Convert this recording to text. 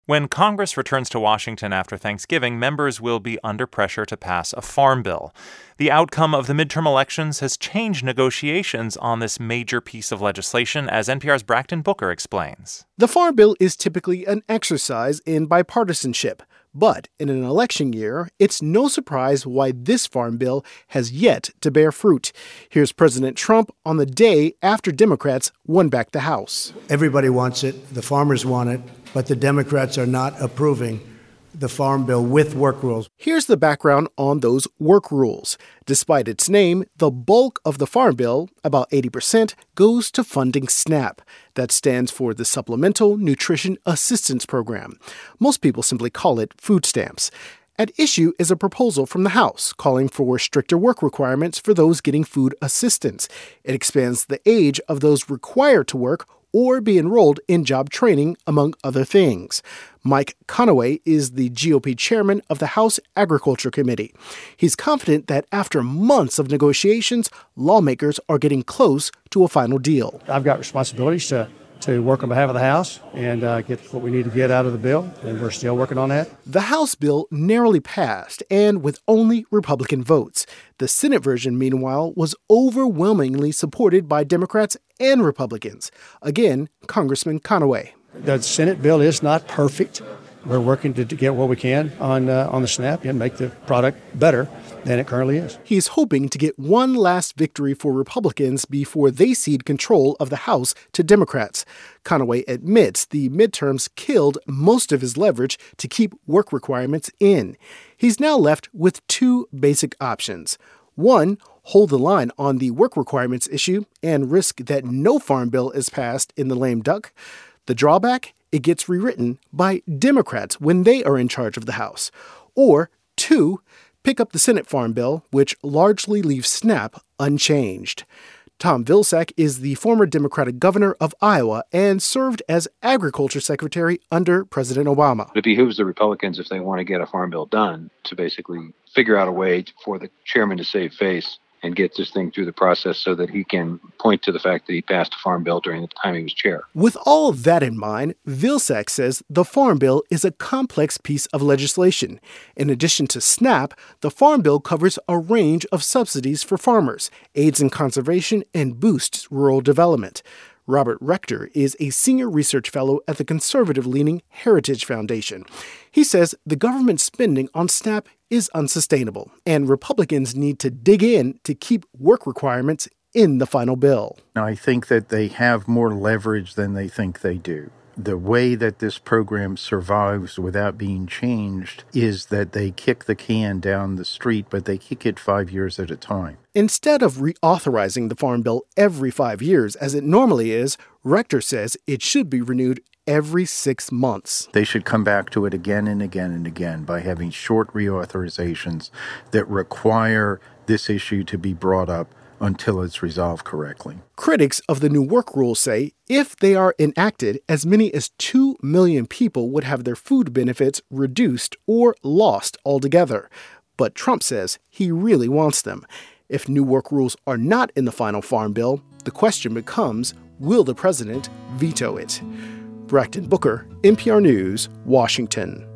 When Congress returns to Washington after Thanksgiving, members will be under pressure to pass a farm bill. The outcome of the midterm elections has changed negotiations on this major piece of legislation, as NPR's Brackton Booker explains. The farm bill is typically an exercise in bipartisanship. But in an election year, it's no surprise why this farm bill has yet to bear fruit. Here's President Trump on the day after Democrats won back the House. Everybody wants it. The farmers want it. But the Democrats are not approving the farm bill with work rules. Here's the background on those work rules. Despite its name, the bulk of the farm bill, about 80%, goes to funding SNAP. That stands for the Supplemental Nutrition Assistance Program. Most people simply call it food stamps. At issue is a proposal from the House calling for stricter work requirements for those getting food assistance. It expands the age of those required to work or be enrolled in job training, among other things. Mike Conaway is the GOP chairman of the House Agriculture Committee. He's confident that after months of negotiations, lawmakers are getting close to a final deal. I've got responsibilities to work on behalf of the House and get what we need to get out of the bill, and we're still working on that. The House bill narrowly passed, and with only Republican votes. The Senate version, meanwhile, was overwhelmingly supported by Democrats and Republicans. Again, Congressman Conaway. The Senate bill is not perfect. We're working to get what we can on the SNAP and make the product better than it currently is. He's hoping to get one last victory for Republicans before they cede control of the House to Democrats. Conaway admits the midterms killed most of his leverage to keep work requirements in. He's now left with two basic options. One, hold the line on the work requirements issue and risk that no farm bill is passed in the lame duck. The drawback? It gets rewritten by Democrats when they are in charge of the House. Or two, pick up the Senate farm bill, which largely leaves SNAP unchanged. Tom Vilsack is the former Democratic governor of Iowa and served as agriculture secretary under President Obama. It behooves the Republicans, if they want to get a farm bill done, to basically figure out a way for the chairman to save face and get this thing through the process so that he can point to the fact that he passed a farm bill during the time he was chair. With all of that in mind, Vilsack says the farm bill is a complex piece of legislation. In addition to SNAP, the farm bill covers a range of subsidies for farmers, aids in conservation, and boosts rural development. Robert Rector is a senior research fellow at the conservative-leaning Heritage Foundation. He says the government spending on SNAP is unsustainable, and Republicans need to dig in to keep work requirements in the final bill. Now, I think that they have more leverage than they think they do. The way that this program survives without being changed is that they kick the can down the street, but they kick it 5 years at a time. Instead of reauthorizing the Farm Bill every 5 years, as it normally is, Rector says it should be renewed every 6 months. They should come back to it again and again and again by having short reauthorizations that require this issue to be brought up until it's resolved correctly. Critics of the new work rules say if they are enacted, as many as 2 million people would have their food benefits reduced or lost altogether. But Trump says he really wants them. If new work rules are not in the final farm bill, the question becomes, will the president veto it? Brackton Booker, NPR News, Washington.